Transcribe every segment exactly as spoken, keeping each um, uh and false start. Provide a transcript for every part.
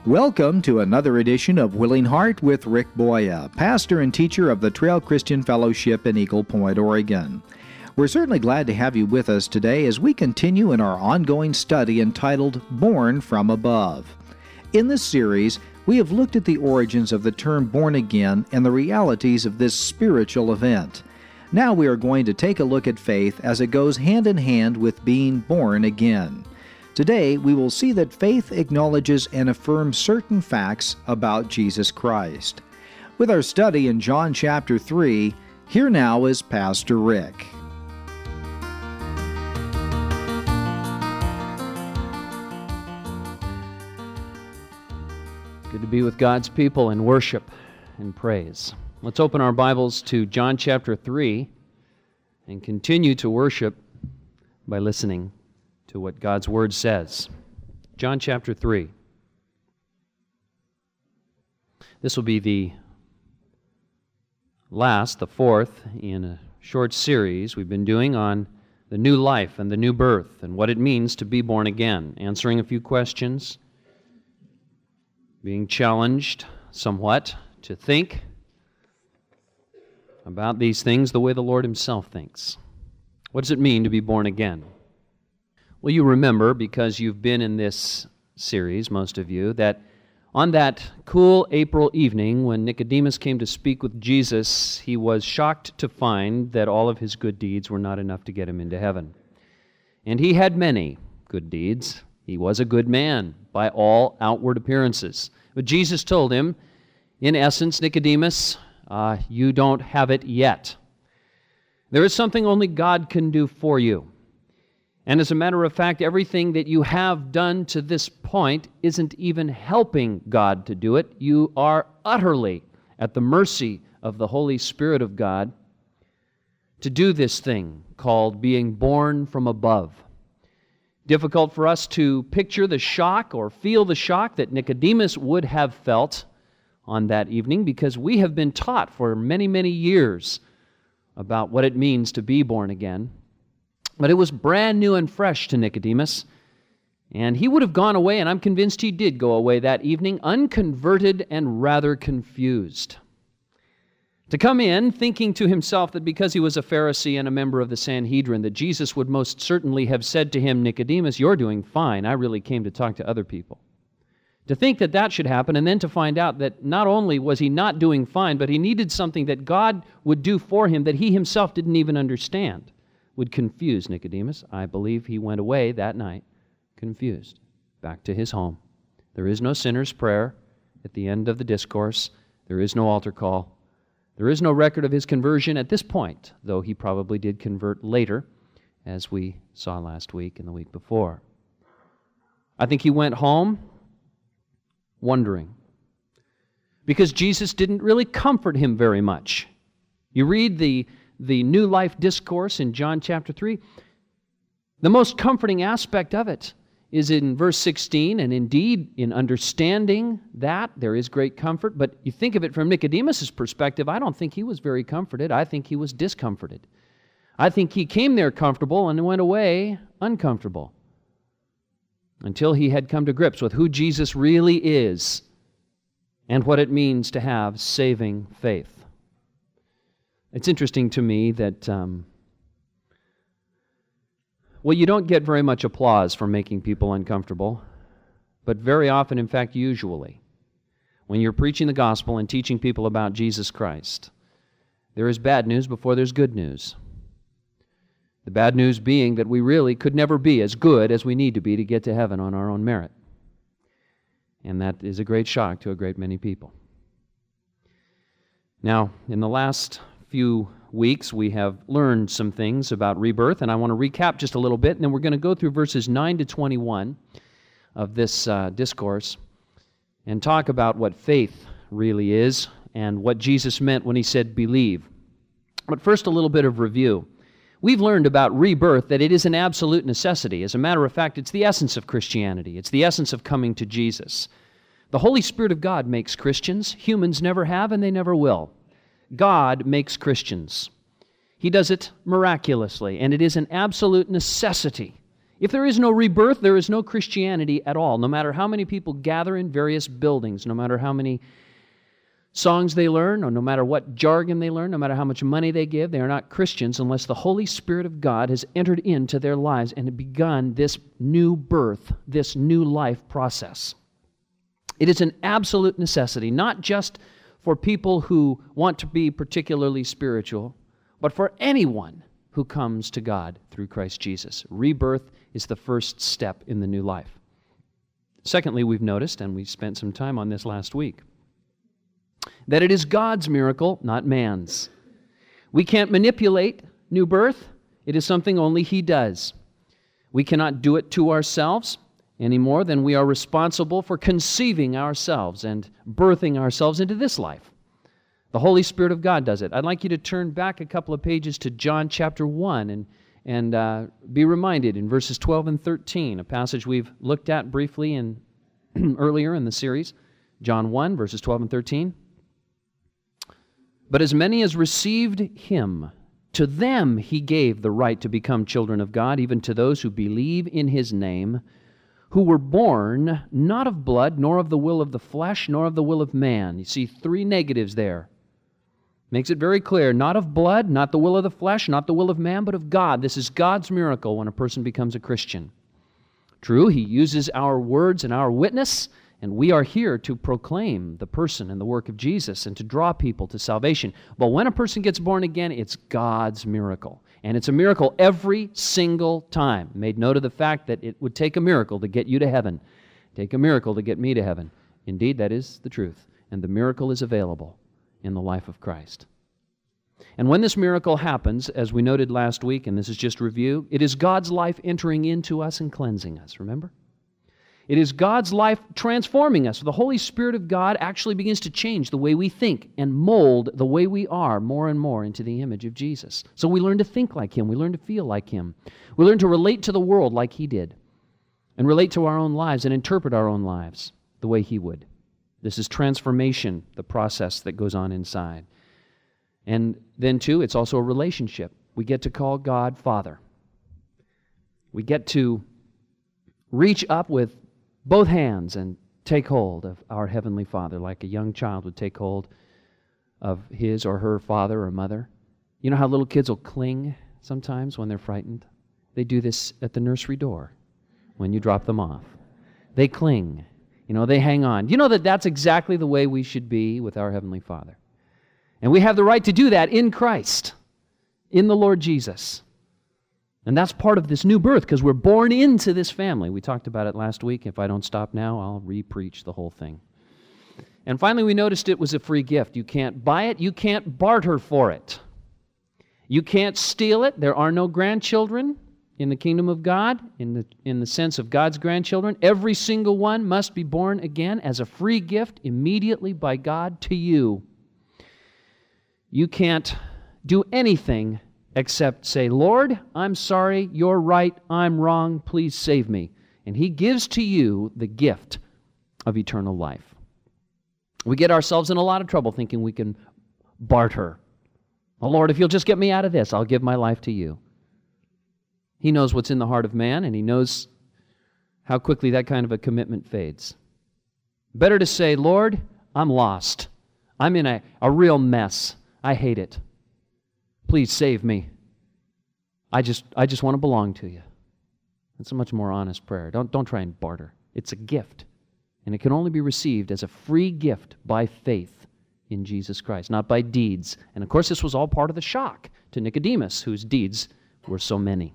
Welcome to another edition of Willing Heart with Rick Boya, pastor and teacher of the Trail Christian Fellowship in Eagle Point, Oregon. We're certainly glad to have you with us today as we continue in our ongoing study entitled Born from Above. In this series, we have looked at the origins of the term born again and the realities of this spiritual event. Now we are going to take a look at faith as it goes hand in hand with being born again. Today, we will see that faith acknowledges and affirms certain facts about Jesus Christ. With our study in John chapter three, here now is Pastor Rick. Good to be with God's people in worship and praise. Let's open our Bibles to John chapter three and continue to worship by listening to what God's Word says. John chapter three. This will be the last, the fourth, in a short series we've been doing on the new life and the new birth and what it means to be born again, answering a few questions, being challenged somewhat to think about these things the way the Lord Himself thinks. What does it mean to be born again? Well, you remember, because you've been in this series, most of you, that on that cool April evening when Nicodemus came to speak with Jesus, he was shocked to find that all of his good deeds were not enough to get him into heaven. And he had many good deeds. He was a good man by all outward appearances. But Jesus told him, in essence, Nicodemus, uh, you don't have it yet. There is something only God can do for you. And as a matter of fact, everything that you have done to this point isn't even helping God to do it. You are utterly at the mercy of the Holy Spirit of God to do this thing called being born from above. Difficult for us to picture the shock or feel the shock that Nicodemus would have felt on that evening, because we have been taught for many, many years about what it means to be born again. But it was brand new and fresh to Nicodemus, and he would have gone away, and I'm convinced he did go away that evening, unconverted and rather confused. To come in thinking to himself that because he was a Pharisee and a member of the Sanhedrin, that Jesus would most certainly have said to him, Nicodemus, you're doing fine. I really came to talk to other people. To think that that should happen, and then to find out that not only was he not doing fine, but he needed something that God would do for him that he himself didn't even understand, would confuse Nicodemus. I believe he went away that night confused, back to his home. There is no sinner's prayer at the end of the discourse. There is no altar call. There is no record of his conversion at this point, though he probably did convert later, as we saw last week and the week before. I think he went home wondering, because Jesus didn't really comfort him very much. You read the the New Life Discourse in John chapter three, the most comforting aspect of it is in verse sixteen, and indeed, in understanding that, there is great comfort, but you think of it from Nicodemus' perspective, I don't think he was very comforted. I think he was discomforted. I think he came there comfortable and went away uncomfortable until he had come to grips with who Jesus really is and what it means to have saving faith. It's interesting to me that, um, well, you don't get very much applause for making people uncomfortable, but very often, in fact, usually, when you're preaching the gospel and teaching people about Jesus Christ, there is bad news before there's good news. The bad news being that we really could never be as good as we need to be to get to heaven on our own merit. And that is a great shock to a great many people. Now, in the last few weeks, we have learned some things about rebirth, and I want to recap just a little bit, and then we're going to go through verses nine to twenty-one of this uh, discourse and talk about what faith really is and what Jesus meant when He said, believe. But first, a little bit of review. We've learned about rebirth that it is an absolute necessity. As a matter of fact, it's the essence of Christianity. It's the essence of coming to Jesus. The Holy Spirit of God makes Christians. Humans never have, and they never will. God makes Christians. He does it miraculously, and it is an absolute necessity If there is no rebirth, there is no Christianity at all. No matter how many people gather in various buildings, no matter how many songs they learn, or no matter what jargon they learn, no matter how much money they give, they are not Christians unless the Holy Spirit of God has entered into their lives and begun this new birth, this new life process. It is an absolute necessity, not just for people who want to be particularly spiritual, but for anyone who comes to God through Christ Jesus. Rebirth is the first step in the new life. Secondly, we've noticed, and we spent some time on this last week, that it is God's miracle, not man's. We can't manipulate new birth. It is something only He does. We cannot do it to ourselves any more than we are responsible for conceiving ourselves and birthing ourselves into this life. The Holy Spirit of God does it. I'd like you to turn back a couple of pages to John chapter one and, and uh, be reminded in verses twelve and thirteen, a passage we've looked at briefly in earlier in the series. John one, verses twelve and thirteen. But as many as received Him, to them He gave the right to become children of God, even to those who believe in His name, who were born not of blood, nor of the will of the flesh, nor of the will of man. You see three negatives there. Makes it very clear, not of blood, not the will of the flesh, not the will of man, but of God. This is God's miracle when a person becomes a Christian. True, He uses our words and our witness, and we are here to proclaim the person and the work of Jesus and to draw people to salvation. But when a person gets born again, it's God's miracle. And it's a miracle every single time. Made note of the fact that it would take a miracle to get you to heaven. Take a miracle to get me to heaven. Indeed, that is the truth. And the miracle is available in the life of Christ. And when this miracle happens, as we noted last week, and this is just review, it is God's life entering into us and cleansing us, remember? It is God's life transforming us. The Holy Spirit of God actually begins to change the way we think and mold the way we are more and more into the image of Jesus. So we learn to think like Him. We learn to feel like Him. We learn to relate to the world like He did and relate to our own lives and interpret our own lives the way He would. This is transformation, the process that goes on inside. And then, too, it's also a relationship. We get to call God Father. We get to reach up with both hands and take hold of our Heavenly Father like a young child would take hold of his or her father or mother. You know how little kids will cling sometimes when they're frightened? They do this at the nursery door when you drop them off. They cling. You know, they hang on. You know that that's exactly the way we should be with our Heavenly Father. And we have the right to do that in Christ, in the Lord Jesus. And that's part of this new birth because we're born into this family. We talked about it last week. If I don't stop now, I'll re-preach the whole thing. And finally, we noticed it was a free gift. You can't buy it. You can't barter for it. You can't steal it. There are no grandchildren in the kingdom of God, in the, in the sense of God's grandchildren. Every single one must be born again as a free gift immediately by God to you. You can't do anything except say, Lord, I'm sorry, you're right, I'm wrong, please save me. And He gives to you the gift of eternal life. We get ourselves in a lot of trouble thinking we can barter. Oh, Lord, if you'll just get me out of this, I'll give my life to you. He knows what's in the heart of man, and He knows how quickly that kind of a commitment fades. Better to say, Lord, I'm lost. I'm in a, a real mess. I hate it. Please save me. I just I just want to belong to you. That's a much more honest prayer. Don't, don't try and barter. It's a gift. And it can only be received as a free gift by faith in Jesus Christ, not by deeds. And of course, this was all part of the shock to Nicodemus, whose deeds were so many.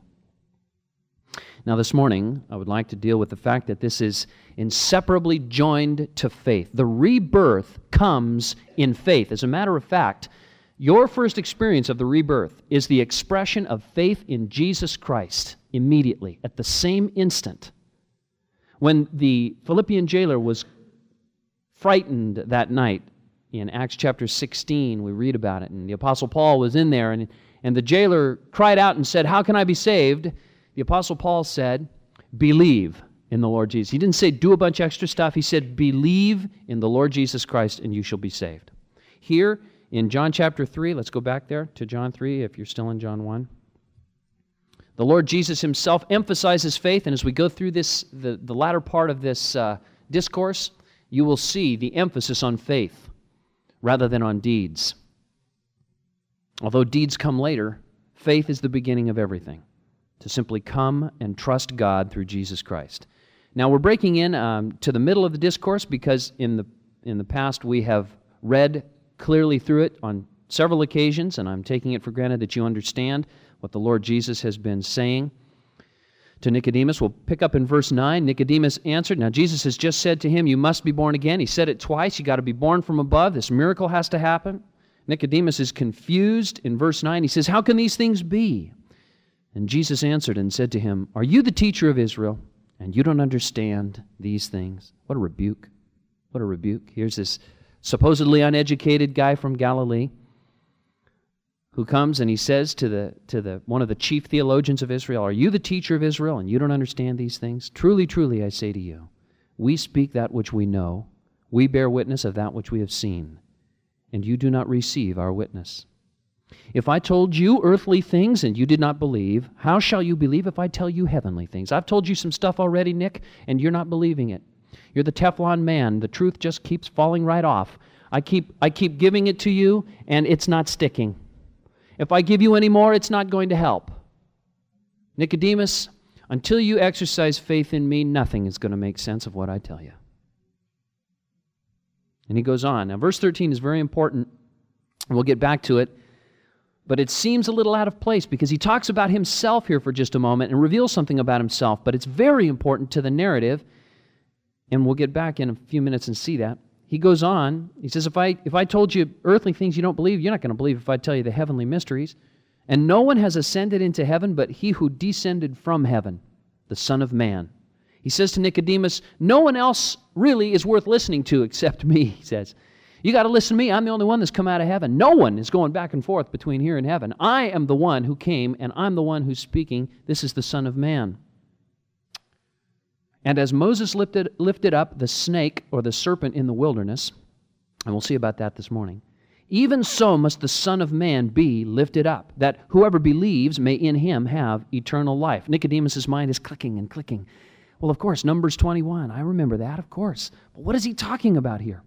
Now, this morning, I would like to deal with the fact that this is inseparably joined to faith. The rebirth comes in faith. As a matter of fact, your first experience of the rebirth is the expression of faith in Jesus Christ immediately, at the same instant. When the Philippian jailer was frightened that night, in Acts chapter sixteen, we read about it, and the Apostle Paul was in there, and, and the jailer cried out and said, "How can I be saved?" The Apostle Paul said, "Believe in the Lord Jesus." He didn't say do a bunch of extra stuff. He said, "Believe in the Lord Jesus Christ, and you shall be saved." Here, in John chapter three, let's go back there to John three if you're still in John one. The Lord Jesus himself emphasizes faith, and as we go through this, the, the latter part of this uh, discourse, you will see the emphasis on faith rather than on deeds. Although deeds come later, faith is the beginning of everything. To simply come and trust God through Jesus Christ. Now we're breaking in um, to the middle of the discourse because in the in the past we have read clearly through it on several occasions, and I'm taking it for granted that you understand what the Lord Jesus has been saying to Nicodemus. We'll pick up in verse nine. Nicodemus answered. Now Jesus has just said to him, you must be born again. He said it twice. You got to be born from above. This miracle has to happen. Nicodemus is confused. In verse nine, he says, how can these things be? And Jesus answered and said to him, are you the teacher of Israel, and you don't understand these things? What a rebuke. What a rebuke. Here's this supposedly uneducated guy from Galilee who comes and he says to the to the one of the chief theologians of Israel, are you the teacher of Israel, and you don't understand these things? Truly, truly, I say to you, we speak that which we know, we bear witness of that which we have seen, and you do not receive our witness. If I told you earthly things and you did not believe, how shall you believe if I tell you heavenly things? I've told you some stuff already, Nick, and you're not believing it. You're the Teflon man. The truth just keeps falling right off. I keep I keep giving it to you, and it's not sticking. If I give you any more, it's not going to help. Nicodemus, until you exercise faith in me, nothing is going to make sense of what I tell you. And he goes on. Now, verse thirteen is very important. We'll get back to it. But it seems a little out of place because he talks about himself here for just a moment and reveals something about himself, but it's very important to the narrative, and we'll get back in a few minutes and see that. He goes on, he says, if I if I told you earthly things you don't believe, you're not going to believe if I tell you the heavenly mysteries. And no one has ascended into heaven but he who descended from heaven, the Son of Man. He says to Nicodemus, no one else really is worth listening to except me, he says. You got to listen to me. I'm the only one that's come out of heaven. No one is going back and forth between here and heaven. I am the one who came, and I'm the one who's speaking. This is the Son of Man. And as Moses lifted, lifted up the snake or the serpent in the wilderness, and we'll see about that this morning, even so must the Son of Man be lifted up, that whoever believes may in him have eternal life. Nicodemus' mind is clicking and clicking. Well, of course, Numbers twenty-one. I remember that, of course. But what is he talking about here?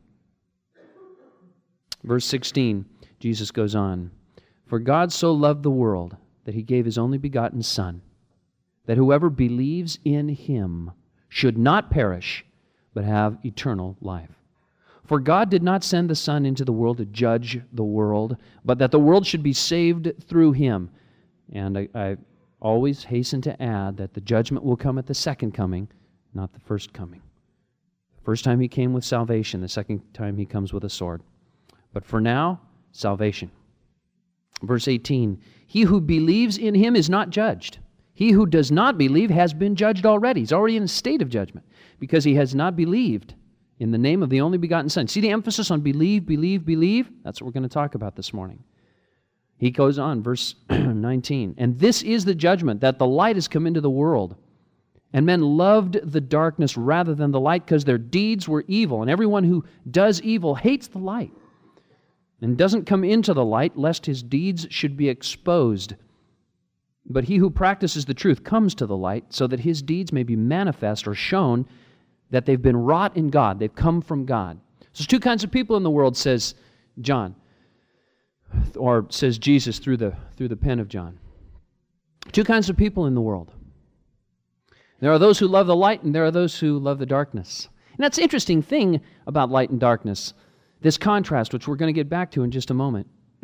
Verse sixteen, Jesus goes on, for God so loved the world that he gave his only begotten Son, that whoever believes in him should not perish, but have eternal life. For God did not send the Son into the world to judge the world, but that the world should be saved through him. And I, I always hasten to add that the judgment will come at the second coming, not the first coming. The first time he came with salvation, the second time he comes with a sword. But for now, salvation. Verse eighteen, he who believes in him is not judged. He who does not believe has been judged already. He's already in a state of judgment because he has not believed in the name of the only begotten Son. See the emphasis on believe, believe, believe? That's what we're going to talk about this morning. He goes on, verse nineteen, and this is the judgment, that the light has come into the world, and men loved the darkness rather than the light because their deeds were evil, and everyone who does evil hates the light and doesn't come into the light, lest his deeds should be exposed. But he who practices the truth comes to the light, so that his deeds may be manifest or shown that they've been wrought in God. They've come from God. So there's two kinds of people in the world, says John, or says Jesus through the, through the pen of John. Two kinds of people in the world. There are those who love the light, and there are those who love the darkness. And that's the interesting thing about light and darkness. This contrast, which we're going to get back to in just a moment.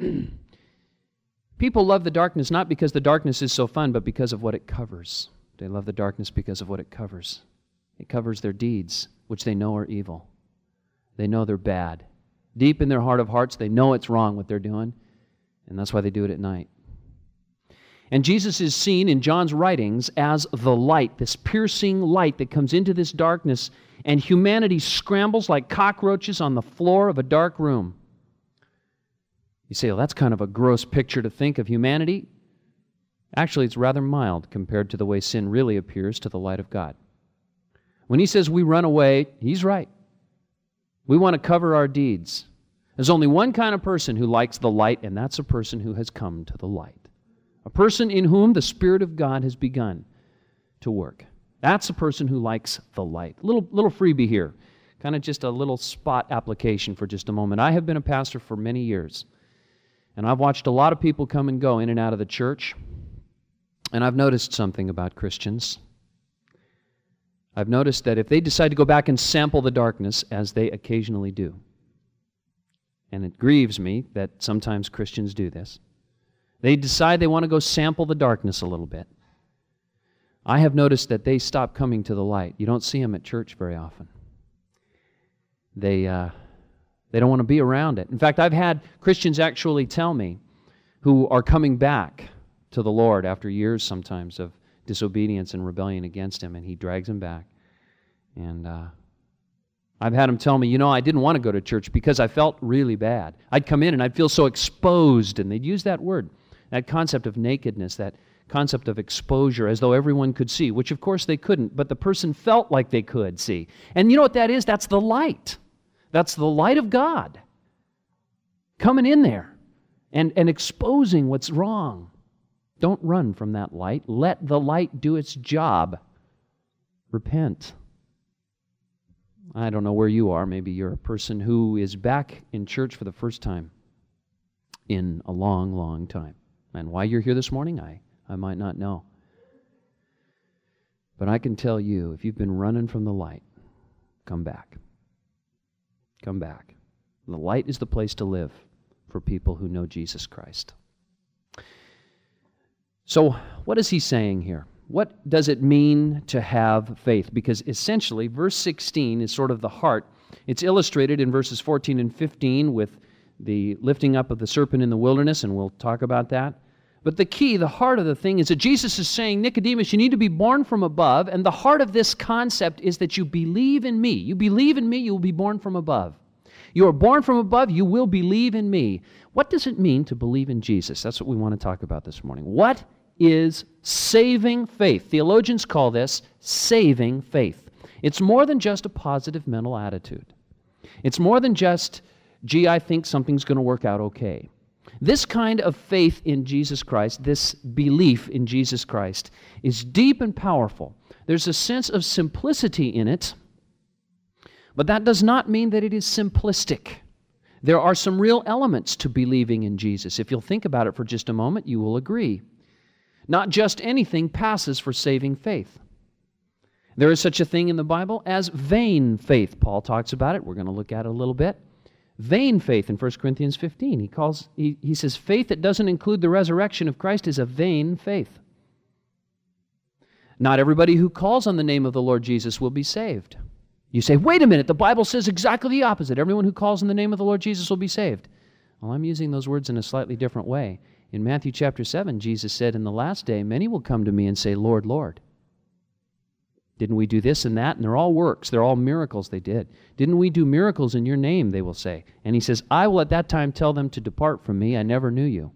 People love the darkness not because the darkness is so fun, but because of what it covers. They love the darkness because of what it covers. It covers their deeds, which they know are evil. They know they're bad. Deep in their heart of hearts, they know it's wrong what they're doing, and that's why they do it at night. And Jesus is seen in John's writings as the light, this piercing light that comes into this darkness, and humanity scrambles like cockroaches on the floor of a dark room. You say, well, that's kind of a gross picture to think of humanity. Actually, it's rather mild compared to the way sin really appears to the light of God. When he says we run away, he's right. We want to cover our deeds. There's only one kind of person who likes the light, and that's a person who has come to the light. A person in whom the Spirit of God has begun to work. That's a person who likes the light. Little, little freebie here. Kind of just a little spot application for just a moment. I have been a pastor for many years, and I've watched a lot of people come and go in and out of the church, and I've noticed something about Christians. I've noticed that if they decide to go back and sample the darkness, as they occasionally do, and it grieves me that sometimes Christians do this, they decide they want to go sample the darkness a little bit. I have noticed that they stop coming to the light. You don't see them at church very often. They uh, they don't want to be around it. In fact, I've had Christians actually tell me who are coming back to the Lord after years sometimes of disobedience and rebellion against Him, and He drags them back. And uh, I've had them tell me, you know, I didn't want to go to church because I felt really bad. I'd come in and I'd feel so exposed, and they'd use that word, that concept of nakedness, that concept of exposure, as though everyone could see, which of course they couldn't, but the person felt like they could see. And you know what that is? That's the light. That's the light of God coming in there and, and exposing what's wrong. Don't run from that light. Let the light do its job. Repent. I don't know where you are. Maybe you're a person who is back in church for the first time in a long, long time. And why you're here this morning, I, I might not know. But I can tell you, if you've been running from the light, come back. Come back. The light is the place to live for people who know Jesus Christ. So, what is he saying here? What does it mean to have faith? Because essentially, verse sixteen is sort of the heart. It's illustrated in verses fourteen and fifteen with the lifting up of the serpent in the wilderness, and we'll talk about that. But the key, the heart of the thing, is that Jesus is saying, Nicodemus, you need to be born from above, and the heart of this concept is that you believe in me. You believe in me, you will be born from above. You are born from above, you will believe in me. What does it mean to believe in Jesus? That's what we want to talk about this morning. What is saving faith? Theologians call this saving faith. It's more than just a positive mental attitude. It's more than just, gee, I think something's going to work out okay. This kind of faith in Jesus Christ, this belief in Jesus Christ, is deep and powerful. There's a sense of simplicity in it, but that does not mean that it is simplistic. There are some real elements to believing in Jesus. If you'll think about it for just a moment, you will agree. Not just anything passes for saving faith. There is such a thing in the Bible as vain faith. Paul talks about it. We're going to look at it a little bit. Vain faith in First Corinthians fifteen. He calls. He, he says faith that doesn't include the resurrection of Christ is a vain faith. Not everybody who calls on the name of the Lord Jesus will be saved. You say, wait a minute, the Bible says exactly the opposite. Everyone who calls on the name of the Lord Jesus will be saved. Well, I'm using those words in a slightly different way. In Matthew chapter seven, Jesus said, in the last day, many will come to me and say, Lord, Lord. Didn't we do this and that? And they're all works. They're all miracles they did. Didn't we do miracles in your name, they will say. And he says, I will at that time tell them to depart from me. I never knew you.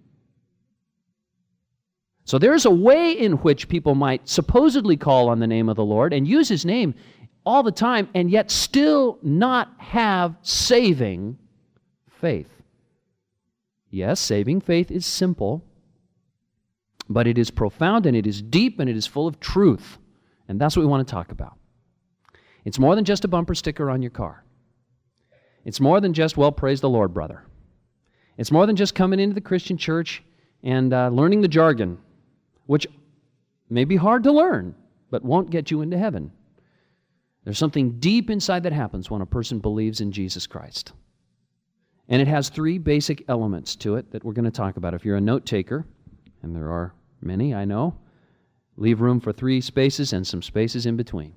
So there's a way in which people might supposedly call on the name of the Lord and use his name all the time and yet still not have saving faith. Yes, saving faith is simple, but it is profound and it is deep and it is full of truth. And that's what we want to talk about. It's more than just a bumper sticker on your car. It's more than just, well, praise the Lord, brother. It's more than just coming into the Christian church and uh, learning the jargon, which may be hard to learn, but won't get you into heaven. There's something deep inside that happens when a person believes in Jesus Christ. And it has three basic elements to it that we're going to talk about. If you're a note taker, and there are many, I know, leave room for three spaces and some spaces in between.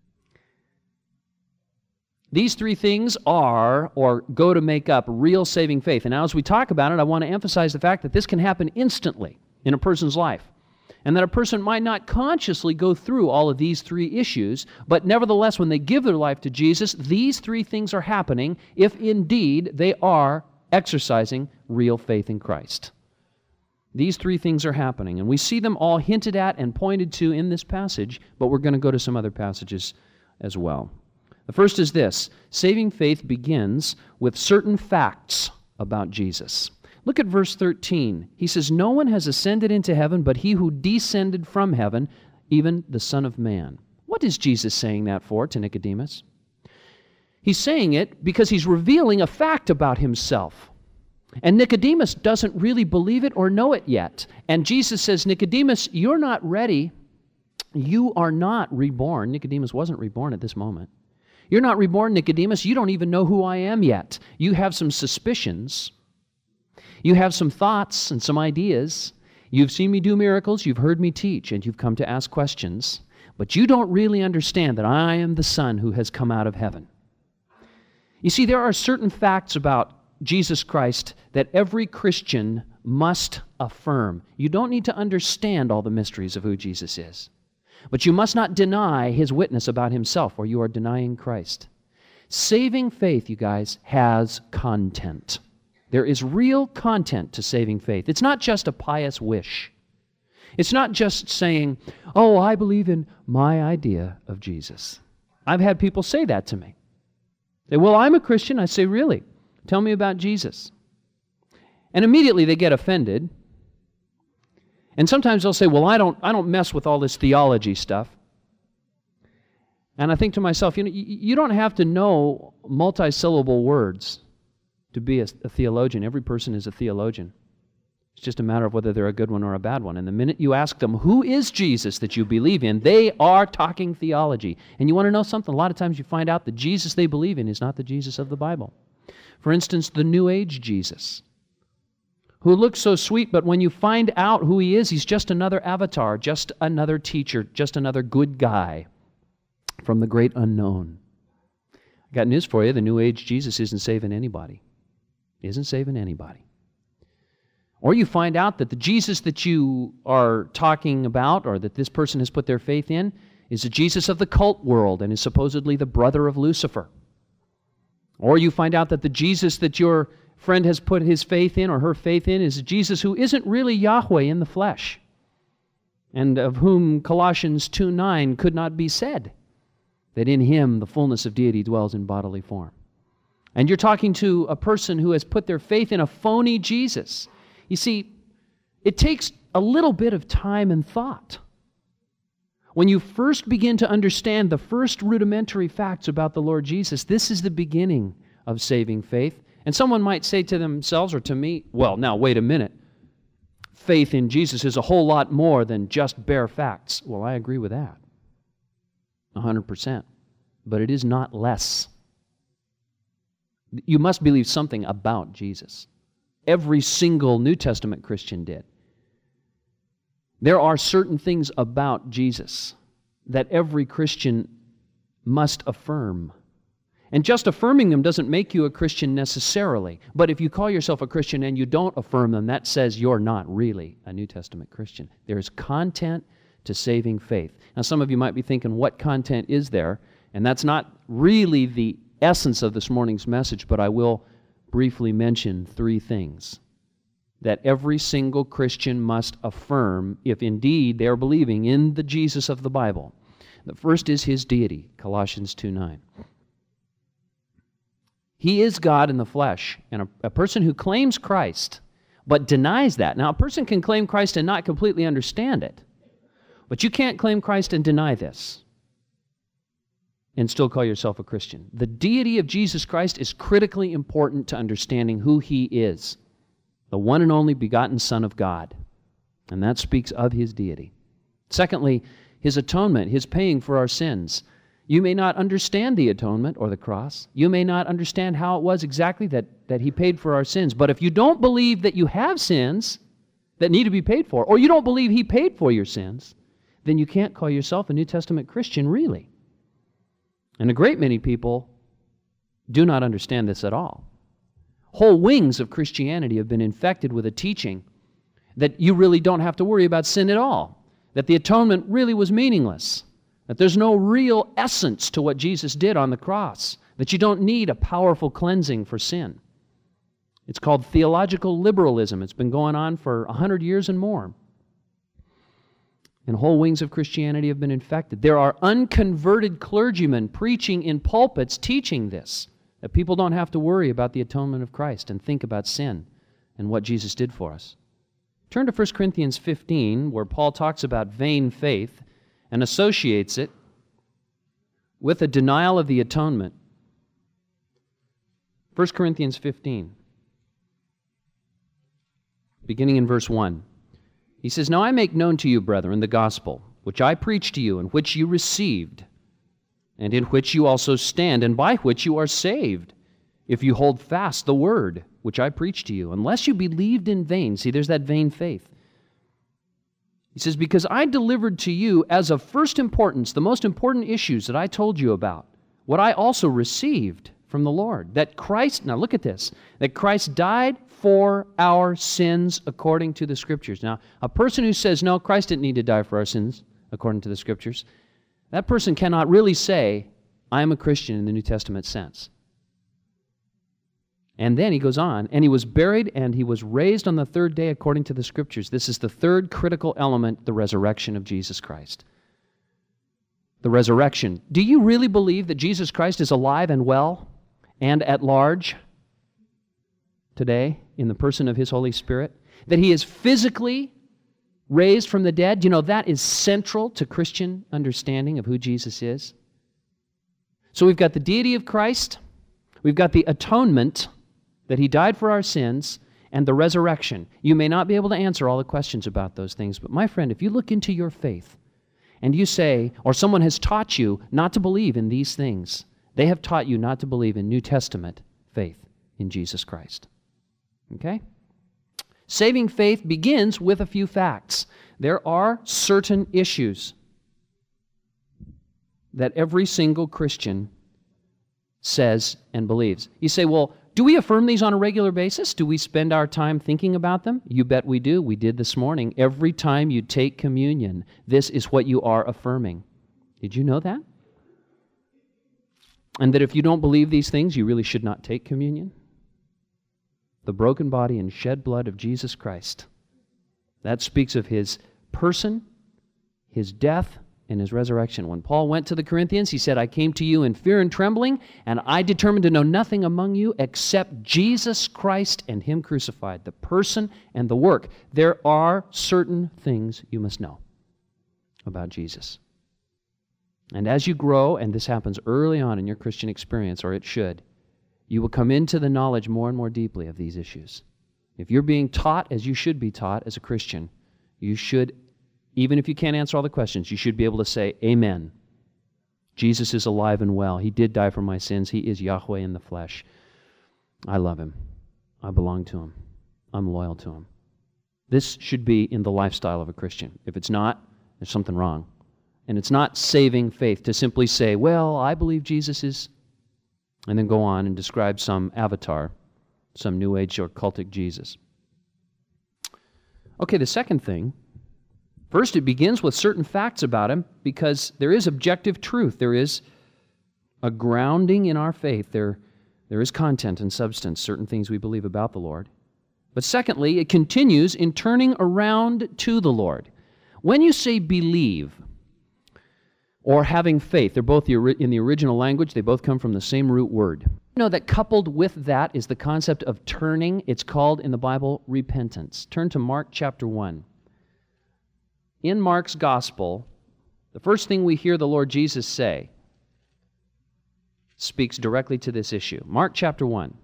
These three things are, or go to make up, real saving faith. And now as we talk about it, I want to emphasize the fact that this can happen instantly in a person's life. And that a person might not consciously go through all of these three issues, but nevertheless, when they give their life to Jesus, these three things are happening if indeed they are exercising real faith in Christ. These three things are happening, and we see them all hinted at and pointed to in this passage, but we're going to go to some other passages as well. The first is this: saving faith begins with certain facts about Jesus. Look at verse thirteen. He says, "No one has ascended into heaven but he who descended from heaven, even the Son of Man." What is Jesus saying that for to Nicodemus? He's saying it because he's revealing a fact about himself. And Nicodemus doesn't really believe it or know it yet. And Jesus says, "Nicodemus, you're not ready. You are not reborn." Nicodemus wasn't reborn at this moment. "You're not reborn, Nicodemus. You don't even know who I am yet. You have some suspicions. You have some thoughts and some ideas. You've seen me do miracles, you've heard me teach, and you've come to ask questions. But you don't really understand that I am the Son who has come out of heaven." You see, there are certain facts about Jesus Christ that every Christian must affirm. You don't need to understand all the mysteries of who Jesus is, but you must not deny His witness about Himself, or you are denying Christ. Saving faith, you guys, has content. There is real content to saving faith. It's not just a pious wish. It's not just saying, "Oh, I believe in my idea of Jesus." I've had people say that to me. They say, "Well, I'm a Christian." I say, "Really? Tell me about Jesus." And immediately they get offended. And sometimes they'll say, "Well, I don't, I don't mess with all this theology stuff." And I think to myself, you know, you don't have to know multi-syllable words to be a, a theologian. Every person is a theologian. It's just a matter of whether they're a good one or a bad one. And the minute you ask them, "Who is Jesus that you believe in?" they are talking theology. And you want to know something? A lot of times you find out the Jesus they believe in is not the Jesus of the Bible. For instance, the New Age Jesus, who looks so sweet, but when you find out who he is, he's just another avatar, just another teacher, just another good guy from the great unknown. I got news for you. The New Age Jesus isn't saving anybody. Isn't saving anybody. Or you find out that the Jesus that you are talking about, or that this person has put their faith in, is the Jesus of the cult world and is supposedly the brother of Lucifer. Or you find out that the Jesus that your friend has put his faith in or her faith in is a Jesus who isn't really Yahweh in the flesh, and of whom Colossians two nine could not be said, that in him the fullness of deity dwells in bodily form. And you're talking to a person who has put their faith in a phony Jesus. You see, it takes a little bit of time and thought. When you first begin to understand the first rudimentary facts about the Lord Jesus, this is the beginning of saving faith. And someone might say to themselves or to me, "Well, now, wait a minute. Faith in Jesus is a whole lot more than just bare facts." Well, I agree with that, one hundred percent. But it is not less. You must believe something about Jesus. Every single New Testament Christian did. There are certain things about Jesus that every Christian must affirm. And just affirming them doesn't make you a Christian necessarily. But if you call yourself a Christian and you don't affirm them, that says you're not really a New Testament Christian. There's content to saving faith. Now, some of you might be thinking, what content is there? And that's not really the essence of this morning's message, but I will briefly mention three things that every single Christian must affirm if indeed they are believing in the Jesus of the Bible. The first is his deity, Colossians two nine. He is God in the flesh, and a, a person who claims Christ but denies that. Now, a person can claim Christ and not completely understand it, but you can't claim Christ and deny this and still call yourself a Christian. The deity of Jesus Christ is critically important to understanding who he is, the one and only begotten Son of God, and that speaks of his deity. Secondly, his atonement, his paying for our sins. You may not understand the atonement or the cross. You may not understand how it was exactly that, that he paid for our sins, but if you don't believe that you have sins that need to be paid for, or you don't believe he paid for your sins, then you can't call yourself a New Testament Christian, really. And a great many people do not understand this at all. Whole wings of Christianity have been infected with a teaching that you really don't have to worry about sin at all, that the atonement really was meaningless, that there's no real essence to what Jesus did on the cross, that you don't need a powerful cleansing for sin. It's called theological liberalism. It's been going on for a hundred years and more. And whole wings of Christianity have been infected. There are unconverted clergymen preaching in pulpits teaching this, that people don't have to worry about the atonement of Christ and think about sin and what Jesus did for us. Turn to First Corinthians fifteen, where Paul talks about vain faith and associates it with a denial of the atonement. First Corinthians fifteen, beginning in verse one. He says, "Now I make known to you, brethren, the gospel, which I preached to you, and which you received, and in which you also stand, and by which you are saved, if you hold fast the word which I preached to you, unless you believed in vain." See, there's that vain faith. He says, "Because I delivered to you as of first importance the most important issues that I told you about, what I also received from the Lord, that Christ," now look at this, "that Christ died for our sins according to the Scriptures." Now, a person who says, no, Christ didn't need to die for our sins according to the Scriptures, that person cannot really say, I am a Christian in the New Testament sense. And then he goes on, "And he was buried, and he was raised on the third day according to the Scriptures." This is the third critical element, the resurrection of Jesus Christ. The resurrection. Do you really believe that Jesus Christ is alive and well and at large today in the person of His Holy Spirit? That He is physically raised from the dead? You know, that is central to Christian understanding of who Jesus is. So we've got the deity of Christ, we've got the atonement, that He died for our sins, and the resurrection. You may not be able to answer all the questions about those things, but my friend, if you look into your faith and you say, or someone has taught you not to believe in these things, they have taught you not to believe in New Testament faith in Jesus Christ. Okay? Saving faith begins with a few facts. There are certain issues that every single Christian says and believes. You say, well, do we affirm these on a regular basis? Do we spend our time thinking about them? You bet we do. We did this morning. Every time you take communion, this is what you are affirming. Did you know that? And that if you don't believe these things, you really should not take communion? The broken body and shed blood of Jesus Christ. That speaks of His person, His death, and His resurrection. When Paul went to the Corinthians, he said, "I came to you in fear and trembling, and I determined to know nothing among you except Jesus Christ and Him crucified," the person and the work. There are certain things you must know about Jesus. And as you grow, and this happens early on in your Christian experience, or it should, you will come into the knowledge more and more deeply of these issues. If you're being taught as you should be taught as a Christian, you should, even if you can't answer all the questions, you should be able to say, amen. Jesus is alive and well. He did die for my sins. He is Yahweh in the flesh. I love Him. I belong to Him. I'm loyal to Him. This should be in the lifestyle of a Christian. If it's not, there's something wrong. And it's not saving faith to simply say, well, I believe Jesus is, and then go on and describe some avatar, some New Age or cultic Jesus. Okay, the second thing, first, it begins with certain facts about Him because there is objective truth. There is a grounding in our faith. There, there is content and substance, certain things we believe about the Lord. But secondly, it continues in turning around to the Lord. When you say believe or having faith, they're both in the original language. They both come from the same root word. You know that coupled with that is the concept of turning. It's called in the Bible repentance. Turn to Mark chapter one. In Mark's gospel, the first thing we hear the Lord Jesus say speaks directly to this issue. Mark chapter one,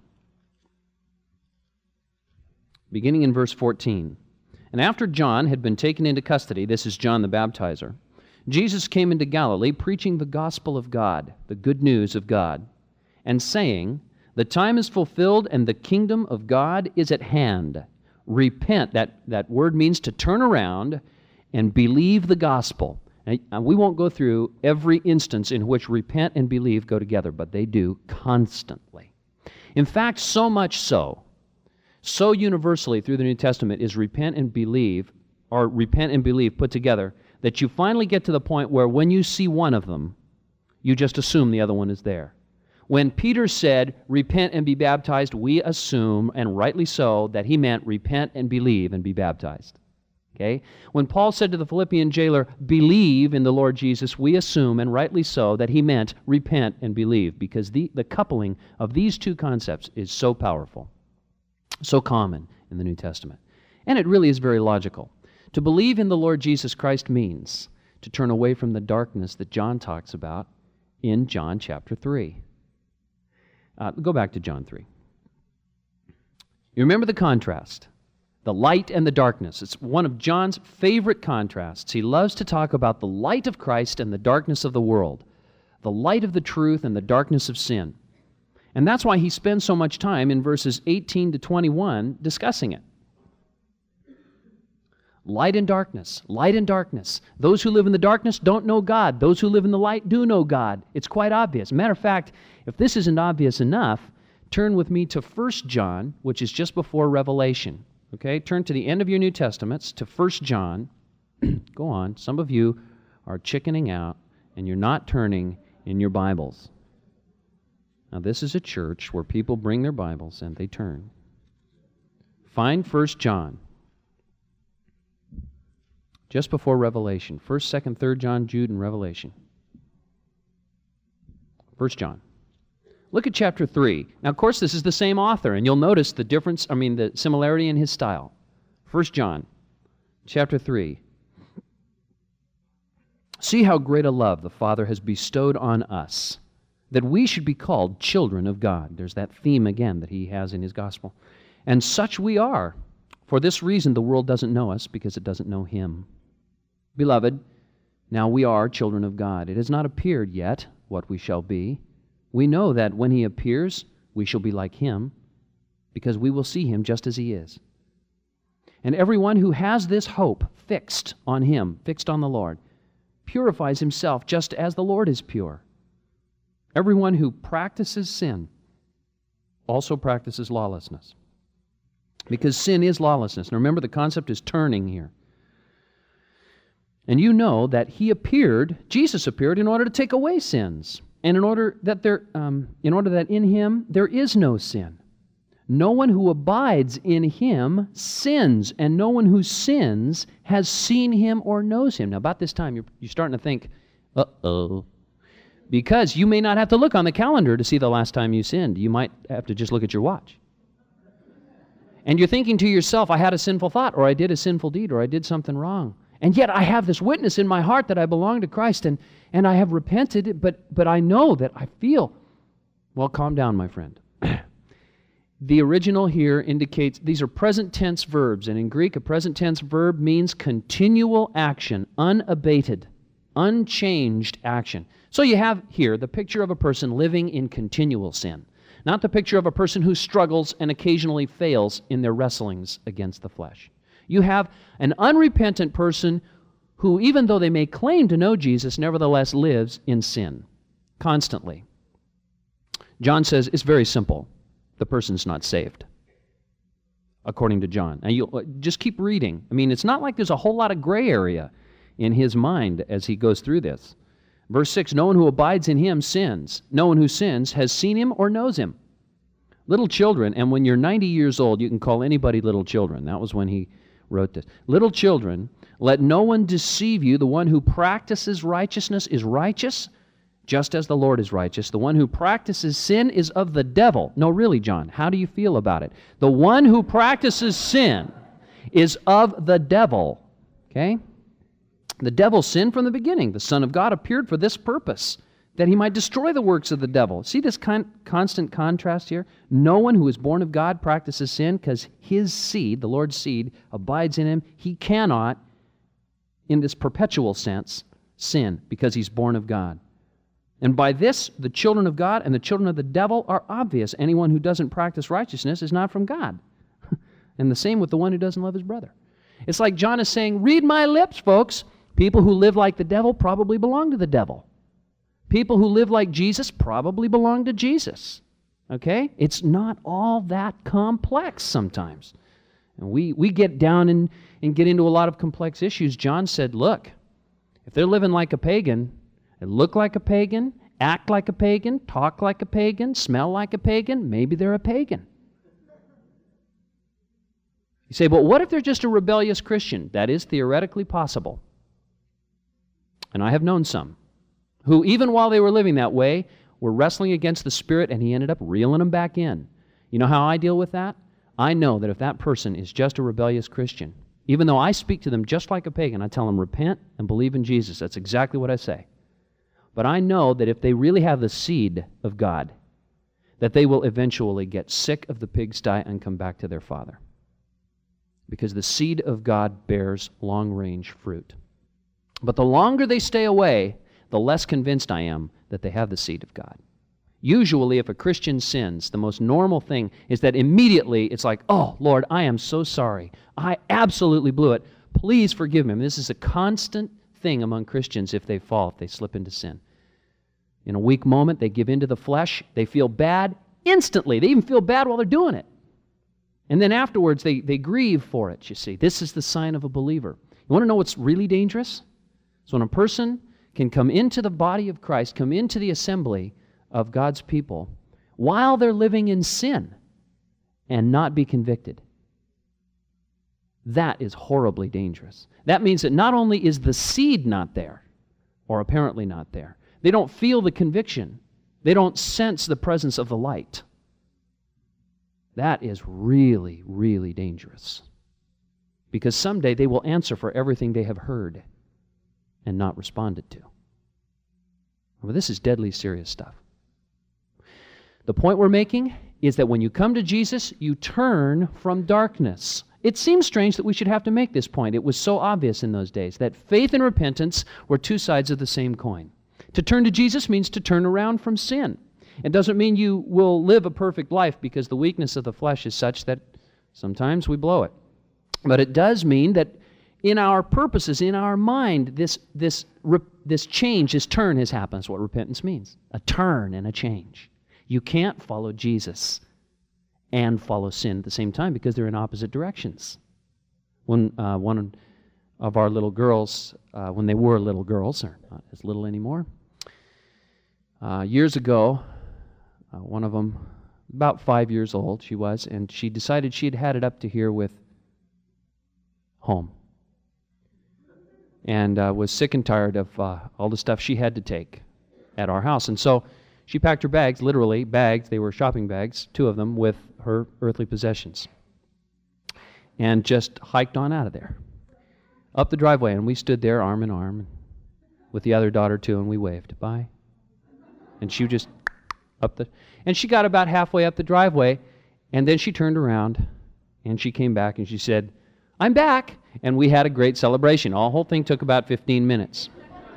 beginning in verse fourteen. "And after John had been taken into custody," this is John the Baptizer, "Jesus came into Galilee preaching the gospel of God," the good news of God, "and saying, the time is fulfilled and the kingdom of God is at hand. Repent," that, that word means to turn around, "and believe the gospel." And we won't go through every instance in which repent and believe go together, but they do constantly. In fact, so much so, so universally through the New Testament is repent and believe, or repent and believe put together, that you finally get to the point where when you see one of them, you just assume the other one is there. When Peter said, repent and be baptized, we assume, and rightly so, that he meant repent and believe and be baptized. Okay? When Paul said to the Philippian jailer, believe in the Lord Jesus, we assume, and rightly so, that he meant repent and believe, because the, the coupling of these two concepts is so powerful, so common in the New Testament. And it really is very logical. To believe in the Lord Jesus Christ means to turn away from the darkness that John talks about in John chapter three. Uh, go back to John three. You remember the contrast, the light and the darkness. It's one of John's favorite contrasts. He loves to talk about the light of Christ and the darkness of the world, the light of the truth and the darkness of sin. And that's why he spends so much time in verses eighteen to twenty-one discussing it. Light and darkness, light and darkness. Those who live in the darkness don't know God. Those who live in the light do know God. It's quite obvious. Matter of fact, if this isn't obvious enough, turn with me to First John, which is just before Revelation. Okay, turn to the end of your New Testaments, to First John. Go on. Some of you are chickening out, and you're not turning in your Bibles. Now, this is a church where people bring their Bibles and they turn. Find First John. Just before Revelation. First, Second, Third John, Jude, and Revelation. First John. Look at chapter three. Now, of course, this is the same author, and you'll notice the difference, I mean, the similarity in his style. First John, chapter three. See how great a love the Father has bestowed on us, that we should be called children of God. There's that theme again that he has in his gospel. And such we are. For this reason, the world doesn't know us, because it doesn't know him. Beloved, now we are children of God. It has not appeared yet what we shall be. We know that when he appears, we shall be like him, because we will see him just as he is. And everyone who has this hope fixed on him, fixed on the Lord, purifies himself just as the Lord is pure. Everyone who practices sin also practices lawlessness, because sin is lawlessness. Now remember, the concept is turning here. And you know that he appeared, Jesus appeared, in order to take away sins, and in order that there, um, in order that in him there is no sin. No one who abides in him sins, and no one who sins has seen him or knows him. Now, about this time, you're, you're starting to think, uh-oh, because you may not have to look on the calendar to see the last time you sinned. You might have to just look at your watch. And you're thinking to yourself, I had a sinful thought, or I did a sinful deed, or I did something wrong. And yet I have this witness in my heart that I belong to Christ, and, and I have repented, but, but I know that I feel. Well, calm down, my friend. The original here indicates, these are present tense verbs, and in Greek, a present tense verb means continual action, unabated, unchanged action. So you have here the picture of a person living in continual sin, not the picture of a person who struggles and occasionally fails in their wrestlings against the flesh. You have an unrepentant person who, even though they may claim to know Jesus, nevertheless lives in sin constantly. John says it's very simple. The person's not saved, according to John. Now, you just keep reading. I mean, it's not like there's a whole lot of gray area in his mind as he goes through this. Verse six, no one who abides in him sins. No one who sins has seen him or knows him. Little children, and when you're ninety years old, you can call anybody little children. That was when he wrote this. Little children, let no one deceive you. The one who practices righteousness is righteous, just as the Lord is righteous. The one who practices sin is of the devil. No, really, John, how do you feel about it? The one who practices sin is of the devil. Okay? The devil sinned from the beginning. The Son of God appeared for this purpose, that he might destroy the works of the devil. See this con- constant contrast here? No one who is born of God practices sin, because his seed, the Lord's seed, abides in him. He cannot, in this perpetual sense, sin, because he's born of God. And by this, the children of God and the children of the devil are obvious. Anyone who doesn't practice righteousness is not from God. And the same with the one who doesn't love his brother. It's like John is saying, read my lips, folks. People who live like the devil probably belong to the devil. People who live like Jesus probably belong to Jesus. Okay? It's not all that complex sometimes. And we, we get down and, and get into a lot of complex issues. John said, look, if they're living like a pagan, they look like a pagan, act like a pagan, talk like a pagan, smell like a pagan, maybe they're a pagan. You say, but what if they're just a rebellious Christian? That is theoretically possible. And I have known some who, even while they were living that way, were wrestling against the Spirit, and he ended up reeling them back in. You know how I deal with that? I know that if that person is just a rebellious Christian, even though I speak to them just like a pagan, I tell them, repent and believe in Jesus. That's exactly what I say. But I know that if they really have the seed of God, that they will eventually get sick of the pigsty and come back to their Father. Because the seed of God bears long-range fruit. But the longer they stay away, the less convinced I am that they have the seed of God. Usually, if a Christian sins, the most normal thing is that immediately it's like, oh, Lord, I am so sorry. I absolutely blew it. Please forgive me. And this is a constant thing among Christians if they fall, if they slip into sin. In a weak moment, they give in to the flesh. They feel bad instantly. They even feel bad while they're doing it. And then afterwards, they, they grieve for it, you see. This is the sign of a believer. You want to know what's really dangerous? So when a person can come into the body of Christ, come into the assembly of God's people while they're living in sin and not be convicted. That is horribly dangerous. That means that not only is the seed not there, or apparently not there, they don't feel the conviction. They don't sense the presence of the light. That is really, really dangerous. Because someday they will answer for everything they have heard and not responded to. Well, this is deadly serious stuff. The point we're making is that when you come to Jesus, you turn from darkness. It seems strange that we should have to make this point. It was so obvious in those days that faith and repentance were two sides of the same coin. To turn to Jesus means to turn around from sin. It doesn't mean you will live a perfect life because the weakness of the flesh is such that sometimes we blow it. But it does mean that in our purposes, in our mind, this, this, this change, this turn has happened. That's what repentance means. A turn and a change. You can't follow Jesus and follow sin at the same time because they're in opposite directions. When uh, one of our little girls, uh, when they were little girls, they're not as little anymore, uh, years ago, uh, one of them, about five years old she was, and she decided she had had it up to here with home. And uh, was sick and tired of uh, all the stuff she had to take at our house. And so she packed her bags, literally bags, they were shopping bags, two of them, with her earthly possessions. And just hiked on out of there. Up the driveway, and we stood there arm in arm with the other daughter too, and we waved, bye. And she just up the, and she got about halfway up the driveway, and then she turned around, and she came back, and she said, I'm back. And we had a great celebration. The whole thing took about fifteen minutes.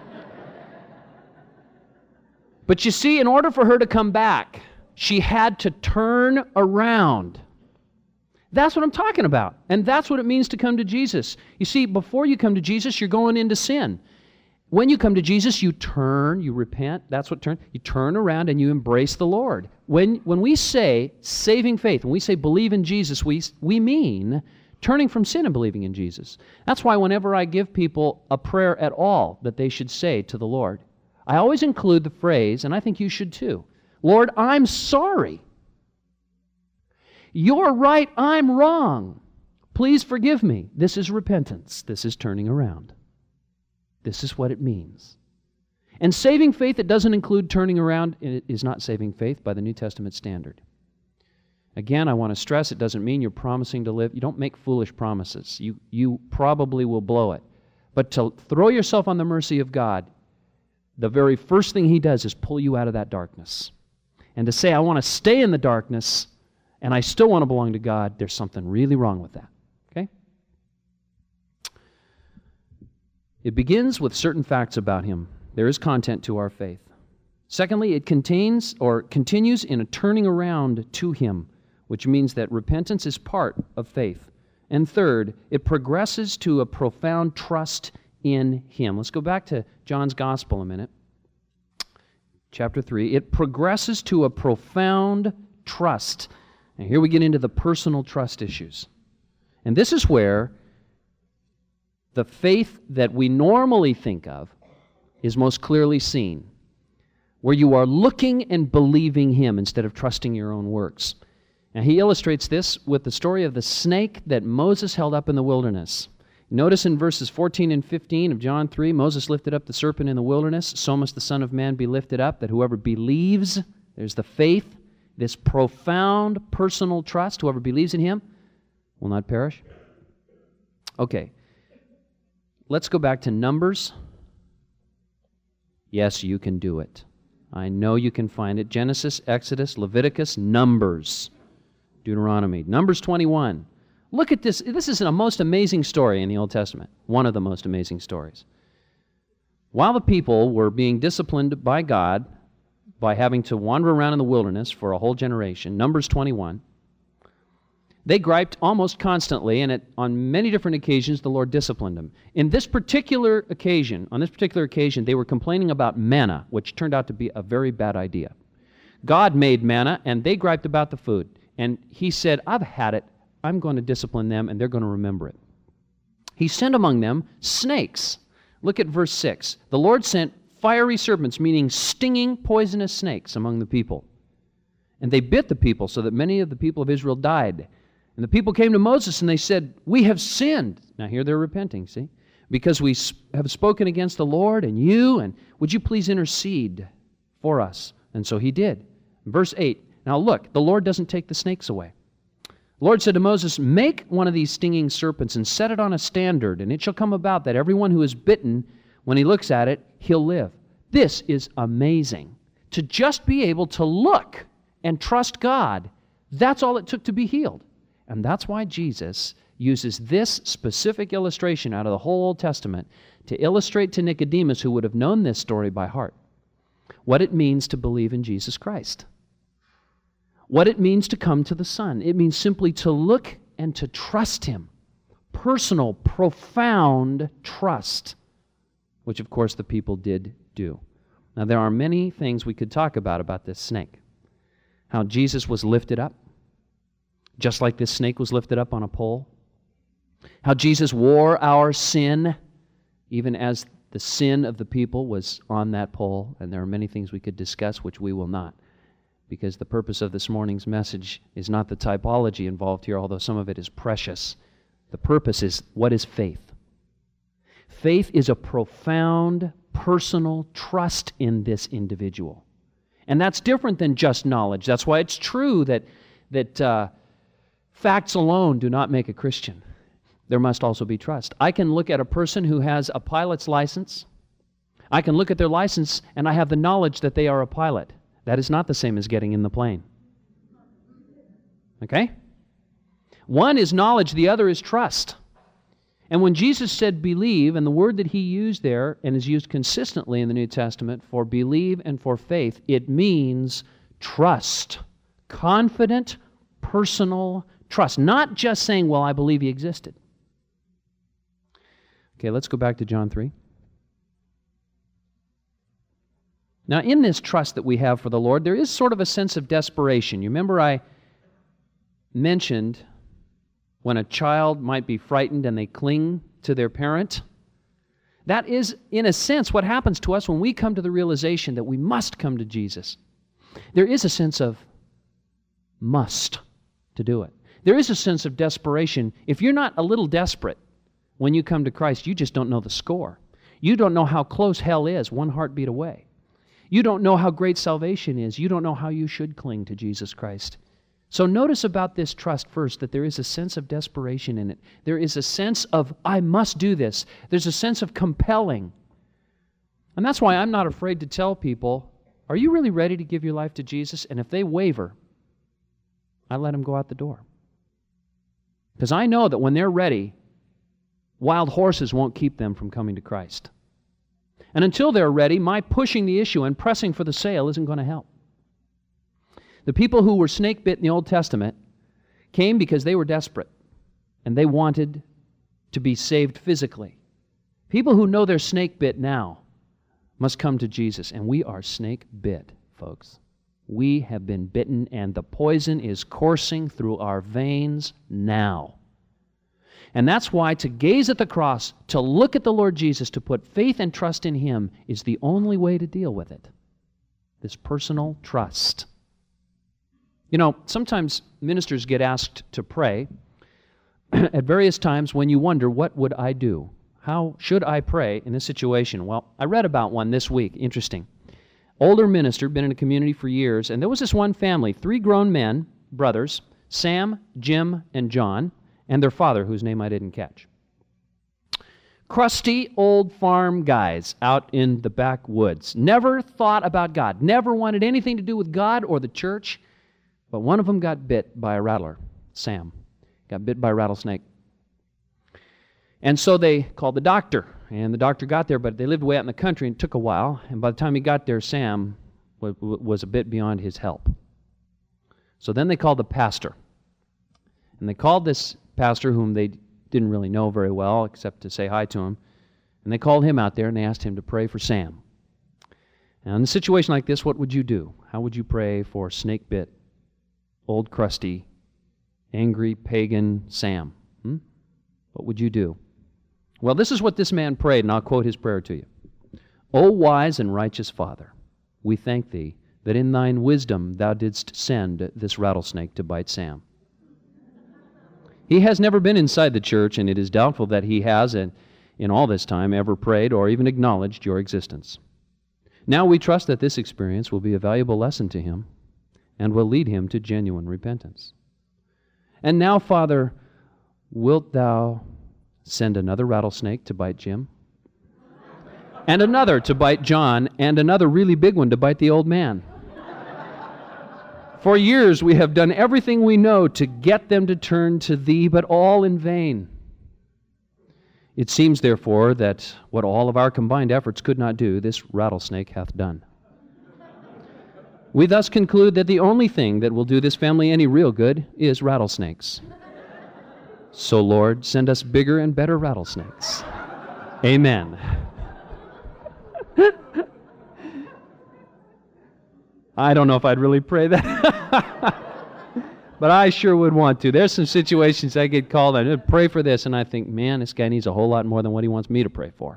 But you see, in order for her to come back, she had to turn around. That's what I'm talking about. And that's what it means to come to Jesus. You see, before you come to Jesus, you're going into sin. When you come to Jesus, you turn, you repent. That's what turn. You turn around and you embrace the Lord. When, when we say saving faith, when we say believe in Jesus, we, we mean turning from sin and believing in Jesus. That's why whenever I give people a prayer at all that they should say to the Lord, I always include the phrase, and I think you should too, Lord, I'm sorry. You're right, I'm wrong. Please forgive me. This is repentance. This is turning around. This is what it means. And saving faith that doesn't include turning around is not saving faith by the New Testament standard. Again, I want to stress it doesn't mean you're promising to live. You don't make foolish promises. You, you probably will blow it. But to throw yourself on the mercy of God, the very first thing He does is pull you out of that darkness. And to say, I want to stay in the darkness and I still want to belong to God, there's something really wrong with that. Okay? It begins with certain facts about Him. There is content to our faith. Secondly, it contains or continues in a turning around to Him, which means that repentance is part of faith. And third, it progresses to a profound trust in Him. Let's go back to John's Gospel a minute. Chapter three. It progresses to a profound trust. And here we get into the personal trust issues. And this is where the faith that we normally think of is most clearly seen, where you are looking and believing Him instead of trusting your own works. And he illustrates this with the story of the snake that Moses held up in the wilderness. Notice in verses fourteen and fifteen of John three, Moses lifted up the serpent in the wilderness, so must the Son of Man be lifted up, that whoever believes, there's the faith, this profound personal trust, whoever believes in Him, will not perish? Okay. Let's go back to Numbers. Yes, you can do it. I know you can find it. Genesis, Exodus, Leviticus, Numbers, Deuteronomy. Numbers twenty-one. Look at this. This is a most amazing story in the Old Testament. One of the most amazing stories. While the people were being disciplined by God by having to wander around in the wilderness for a whole generation, Numbers twenty-one, they griped almost constantly, and it, on many different occasions, the Lord disciplined them. In this particular occasion, on this particular occasion, they were complaining about manna, which turned out to be a very bad idea. God made manna, and they griped about the food. And He said, I've had it. I'm going to discipline them, and they're going to remember it. He sent among them snakes. Look at verse six. The Lord sent fiery serpents, meaning stinging, poisonous snakes among the people. And they bit the people, so that many of the people of Israel died. And the people came to Moses and they said, we have sinned. Now here they're repenting, see? Because we have spoken against the Lord and you, and would you please intercede for us? And so he did. Verse eight, now look, the Lord doesn't take the snakes away. The Lord said to Moses, make one of these stinging serpents and set it on a standard, and it shall come about that everyone who is bitten, when he looks at it, he'll live. This is amazing. To just be able to look and trust God, that's all it took to be healed. And that's why Jesus uses this specific illustration out of the whole Old Testament to illustrate to Nicodemus, who would have known this story by heart, what it means to believe in Jesus Christ. What it means to come to the Son. It means simply to look and to trust Him. Personal, profound trust, which of course the people did do. Now there are many things we could talk about about this snake. How Jesus was lifted up, just like this snake was lifted up on a pole. How Jesus wore our sin, even as the sin of the people was on that pole. And there are many things we could discuss, which we will not, because the purpose of this morning's message is not the typology involved here, although some of it is precious. The purpose is, what is faith? Faith is a profound, personal trust in this individual. And that's different than just knowledge. That's why it's true that, that uh, facts alone do not make a Christian. There must also be trust. I can look at a person who has a pilot's license. I can look at their license and I have the knowledge that they are a pilot. That is not the same as getting in the plane. Okay? One is knowledge, the other is trust. And when Jesus said believe, and the word that He used there, and is used consistently in the New Testament for believe and for faith, it means trust. Confident, personal trust. Not just saying, well, I believe He existed. Okay, let's go back to John three. Now, in this trust that we have for the Lord, there is sort of a sense of desperation. You remember I mentioned when a child might be frightened and they cling to their parent? That is, in a sense, what happens to us when we come to the realization that we must come to Jesus. There is a sense of must to do it. There is a sense of desperation. If you're not a little desperate when you come to Christ, you just don't know the score. You don't know how close hell is, one heartbeat away. You don't know how great salvation is. You don't know how you should cling to Jesus Christ. So notice about this trust first that there is a sense of desperation in it. There is a sense of, I must do this. There's a sense of compelling. And that's why I'm not afraid to tell people, are you really ready to give your life to Jesus? And if they waver, I let them go out the door. Because I know that when they're ready, wild horses won't keep them from coming to Christ. And until they're ready, my pushing the issue and pressing for the sale isn't going to help. The people who were snake bit in the Old Testament came because they were desperate and they wanted to be saved physically. People who know they're snake bit now must come to Jesus, and we are snake bit, folks. We have been bitten and the poison is coursing through our veins now. And that's why to gaze at the cross, to look at the Lord Jesus, to put faith and trust in Him is the only way to deal with it. This personal trust. You know, sometimes ministers get asked to pray at various times when you wonder, what would I do? How should I pray in this situation? Well, I read about one this week. Interesting. Older minister, been in a community for years, and there was this one family, three grown men, brothers, Sam, Jim, and John, and their father, whose name I didn't catch. Crusty old farm guys out in the backwoods. Never thought about God. Never wanted anything to do with God or the church. But one of them got bit by a rattler. Sam got bit by a rattlesnake. And so they called the doctor. And the doctor got there, but they lived way out in the country and it took a while. And by the time he got there, Sam was a bit beyond his help. So then they called the pastor. And they called this pastor, whom they didn't really know very well, except to say hi to him. And they called him out there and they asked him to pray for Sam. Now, in a situation like this, what would you do? How would you pray for snake-bit, old crusty, angry pagan Sam? Hmm? What would you do? Well, this is what this man prayed, and I'll quote his prayer to you. O wise and righteous Father, we thank thee that in thine wisdom thou didst send this rattlesnake to bite Sam. He has never been inside the church, and it is doubtful that he has, in, in all this time, ever prayed or even acknowledged your existence. Now we trust that this experience will be a valuable lesson to him and will lead him to genuine repentance. And now, Father, wilt thou send another rattlesnake to bite Jim? And another to bite John, and another really big one to bite the old man. For years we have done everything we know to get them to turn to Thee, but all in vain. It seems, therefore, that what all of our combined efforts could not do, this rattlesnake hath done. We thus conclude that the only thing that will do this family any real good is rattlesnakes. So, Lord, send us bigger and better rattlesnakes. Amen. I don't know if I'd really pray that. But I sure would want to. There's some situations I get called on, pray for this, and I think, man, this guy needs a whole lot more than what he wants me to pray for.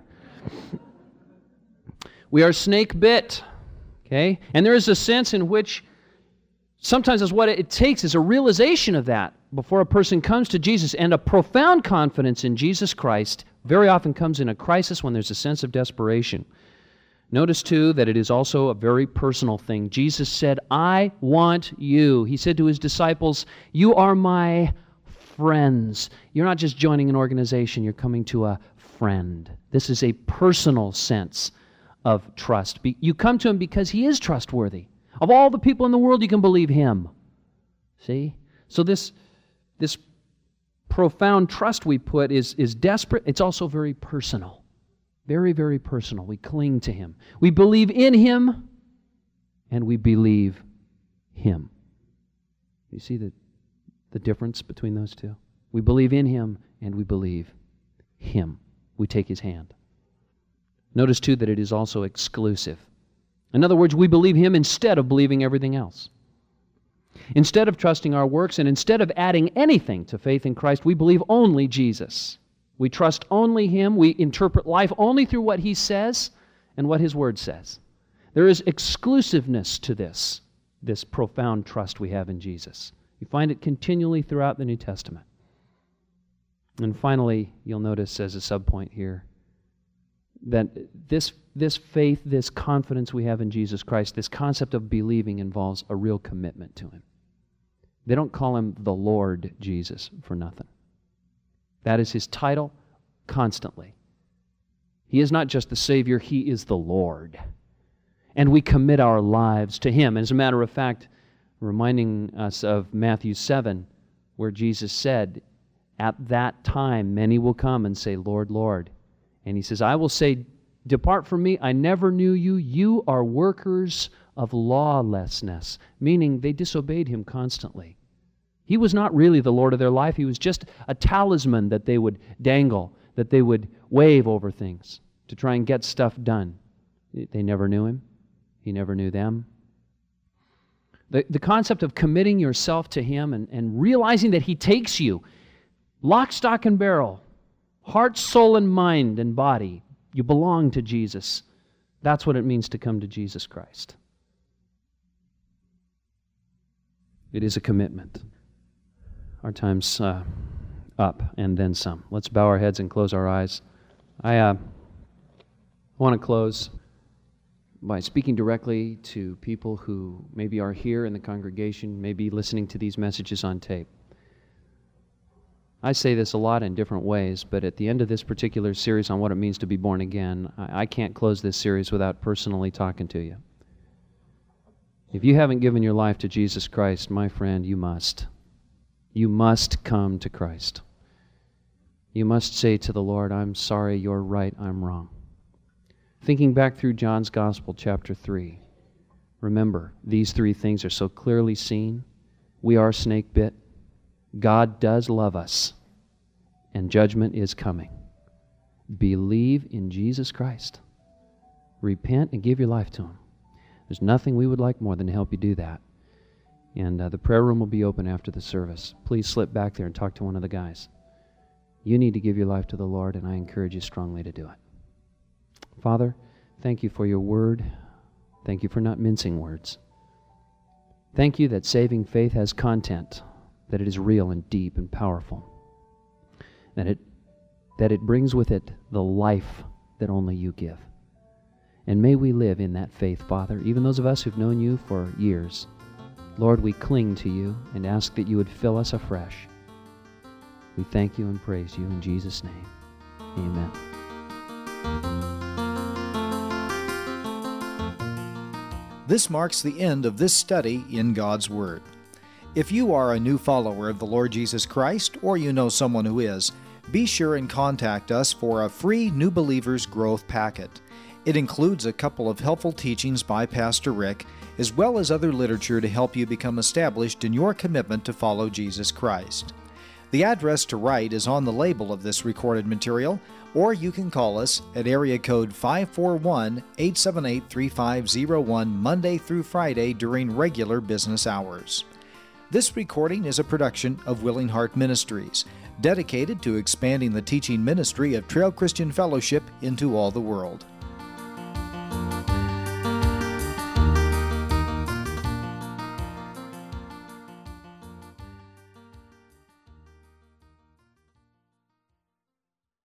We are snake bit, okay? And there is a sense in which sometimes is what it takes is a realization of that before a person comes to Jesus, and a profound confidence in Jesus Christ very often comes in a crisis when there's a sense of desperation. Notice, too, that it is also a very personal thing. Jesus said, I want you. He said to his disciples, you are my friends. You're not just joining an organization, you're coming to a friend. This is a personal sense of trust. You come to him because he is trustworthy. Of all the people in the world, you can believe him. See? So this, this profound trust we put is, is desperate. It's also very personal. Very, very personal. We cling to him. We believe in him, and we believe him. You see the, the difference between those two? We believe in him, and we believe him. We take his hand. Notice, too, that it is also exclusive. In other words, we believe him instead of believing everything else. Instead of trusting our works, and instead of adding anything to faith in Christ, we believe only Jesus. We trust only him. We interpret life only through what he says and what his word says. There is exclusiveness to this, this profound trust we have in Jesus. You find it continually throughout the New Testament. And finally, you'll notice as a subpoint here that this, this faith, this confidence we have in Jesus Christ, this concept of believing involves a real commitment to him. They don't call him the Lord Jesus for nothing. That is his title constantly. He is not just the Savior, he is the Lord. And we commit our lives to him. As a matter of fact, reminding us of Matthew seven, where Jesus said, at that time many will come and say, Lord, Lord. And he says, I will say, depart from me, I never knew you. You are workers of lawlessness. Meaning they disobeyed him constantly. He was not really the Lord of their life. He was just a talisman that they would dangle, that they would wave over things to try and get stuff done. They never knew him. He never knew them. The, the concept of committing yourself to him and, and realizing that he takes you, lock, stock, and barrel, heart, soul, and mind and body, you belong to Jesus. That's what it means to come to Jesus Christ. It is a commitment. Our time's uh, up and then some. Let's bow our heads and close our eyes. I uh, want to close by speaking directly to people who maybe are here in the congregation, maybe listening to these messages on tape. I say this a lot in different ways, but at the end of this particular series on what it means to be born again, I, I can't close this series without personally talking to you. If you haven't given your life to Jesus Christ, my friend, you must. You must come to Christ. You must say to the Lord, I'm sorry, you're right, I'm wrong. Thinking back through John's Gospel, chapter three, remember, these three things are so clearly seen. We are snake bit. God does love us, and judgment is coming. Believe in Jesus Christ. Repent and give your life to Him. There's nothing we would like more than to help you do that. And uh, the prayer room will be open after the service. Please slip back there and talk to one of the guys. You need to give your life to the Lord, and I encourage you strongly to do it. Father, thank you for your word. Thank you for not mincing words. Thank you that saving faith has content, that it is real and deep and powerful, that it, that it brings with it the life that only you give. And may we live in that faith, Father, even those of us who've known you for years. Lord, we cling to you and ask that you would fill us afresh. We thank you and praise you in Jesus' name. Amen. This marks the end of this study in God's Word. If you are a new follower of the Lord Jesus Christ, or you know someone who is, be sure and contact us for a free New Believers Growth Packet. It includes a couple of helpful teachings by Pastor Rick, as well as other literature to help you become established in your commitment to follow Jesus Christ. The address to write is on the label of this recorded material, or you can call us at area code five four one, eight seven eight, three five zero one Monday through Friday during regular business hours. This recording is a production of Willing Heart Ministries, dedicated to expanding the teaching ministry of Trail Christian Fellowship into all the world.